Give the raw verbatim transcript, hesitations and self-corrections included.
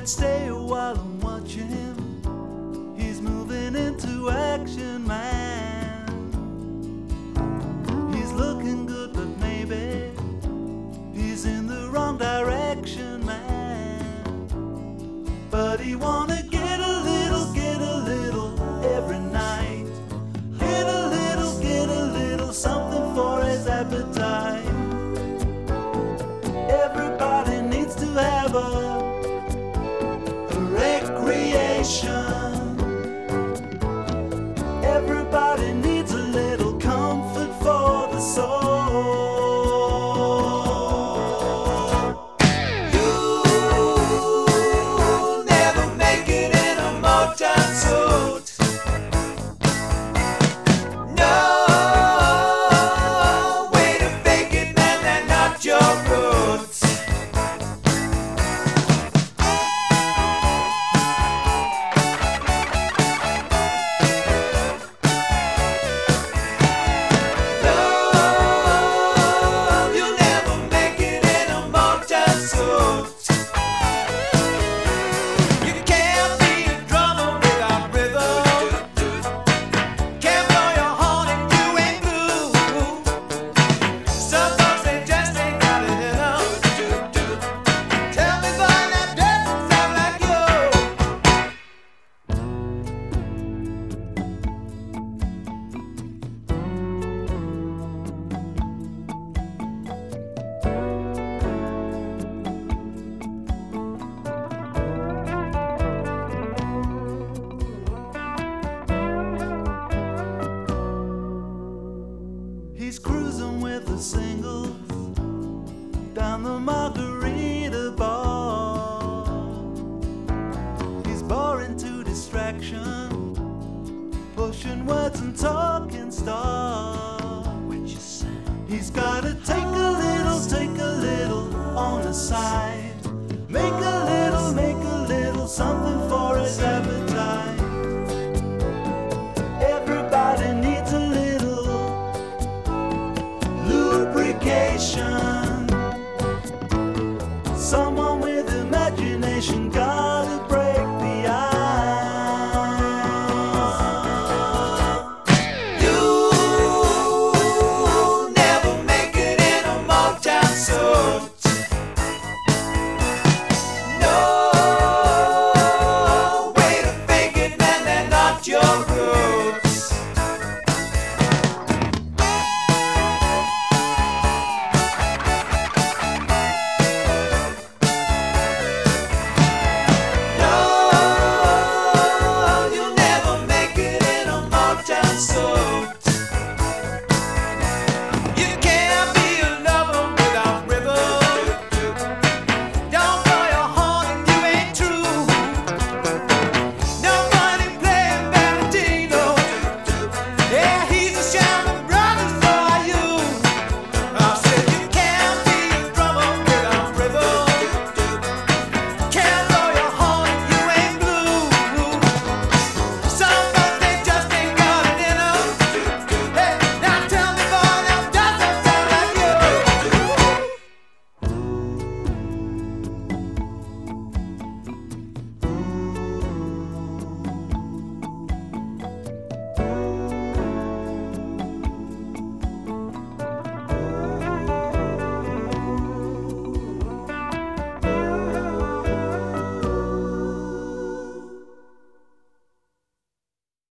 I'd stay a while and watch him. He's moving into action, man. He's looking good, but maybe he's in the wrong direction, man. But he wanna get a little, get a little every night. Get a little, get a little something for his appetite. Everybody needs to have a Everybody needs a little comfort for the soul. You'll never make it in a Motown suit. No way to fake it, man, they're not your roots. He's cruising with the singles down the Margarita bar. He's boring to distraction, pushing words and talking stuff. He's gotta take a little, take a little on the side. Make a little, make a little something for his appetite.